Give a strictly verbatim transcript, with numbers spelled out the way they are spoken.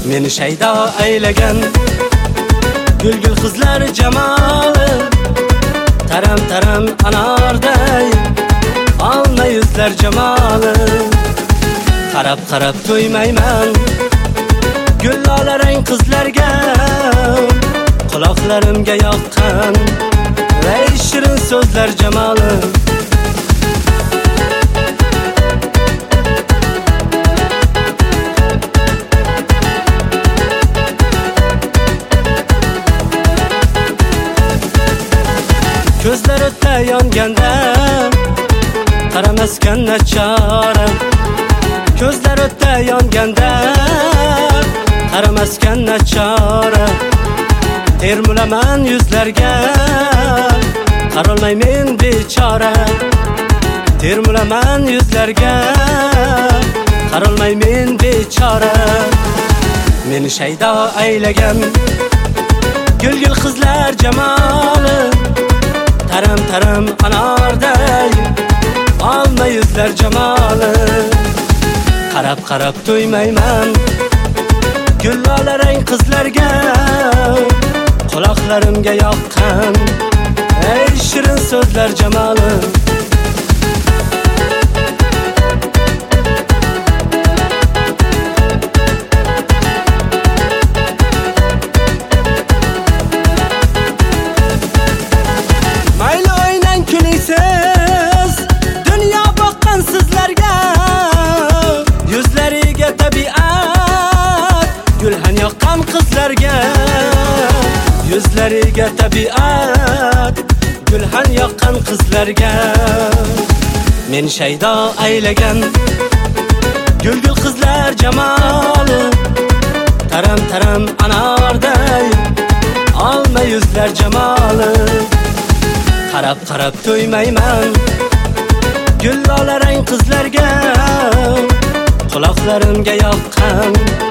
Meni shaydo aylagan gul-gul qizlar jamoli, taram-taram anorday olma yuzlar jamoli. Qarab-qarab to'ymayman gullarang qizlarga, quloqlarimga yoqqan vay shirin so'zlar jamoli. Ko'zlar o'tda yonganda qaramaskan nachora, ko'zlar o'tda yonganda qaramaskan nachora. Termulaman yuzlarga qarolmay men bechora, termulaman yuzlarga qarolmay men bechora. Meni shaydo aylagan gul-gul qizlar jamoli, taram-taram anorday olma yuzlar jamoli. Qarab-qarab to'ymayman gullarang qizlarga, quloqlarimga yoqqan ey shirin so'zlar jamoli. Mayli o'ynang kulingsiz dunyo boqqan sizlarga, yuzlariga tabiat gulhan yoqqan qizlarga, yuzlariga tabiat gulhan yoqqan qizlarga. Men shaydo aylagan gul-gul qizlar jamoli, taram-taram anorday olma yuzlar jamoli. Qarab-qarab to'ymayman gullarang qizlarga, quloqlarimga yoqqan